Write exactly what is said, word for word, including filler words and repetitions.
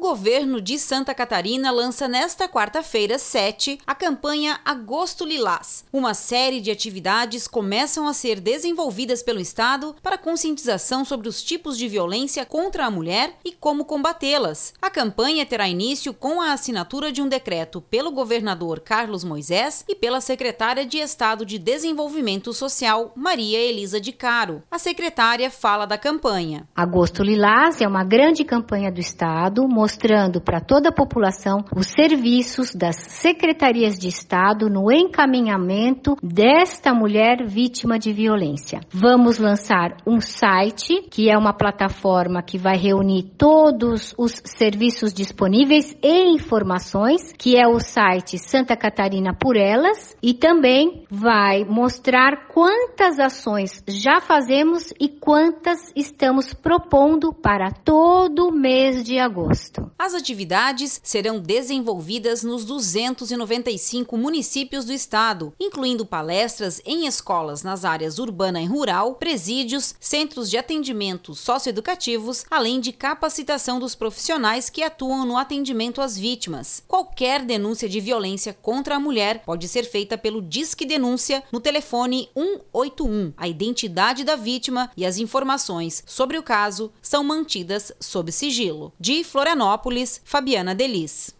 governo de Santa Catarina lança nesta quarta-feira, sete, a campanha Agosto Lilás. Uma série de atividades começam a ser desenvolvidas pelo Estado para conscientização sobre os tipos de violência contra a mulher e como combatê-las. A campanha terá início com a assinatura de um decreto pelo governador Carlos Moisés e pela secretária de Estado de Desenvolvimento Social, Maria Elisa de Caro. A secretária fala da campanha. Agosto Lilás é uma grande campanha do Estado, mostrando para toda a população os serviços das secretarias de Estado no encaminhamento desta mulher vítima de violência. Vamos lançar um site, que é uma plataforma que vai reunir todos os serviços disponíveis e informações, que é o site Santa Catarina por Elas, e também vai mostrar quantas ações já fazemos e quantas estamos propondo para todo mês de agosto. As atividades serão desenvolvidas nos duzentos e noventa e cinco municípios do estado, incluindo palestras em escolas nas áreas urbana e rural, presídios, centros de atendimento socioeducativos, além de capacitação dos profissionais que atuam no atendimento às vítimas. Qualquer denúncia de violência contra a mulher pode ser feita pelo Disque Denúncia no telefone um oito um. A identidade da vítima e as informações sobre o caso são mantidas sob sigilo. De Florianópolis, Fabiana Delis.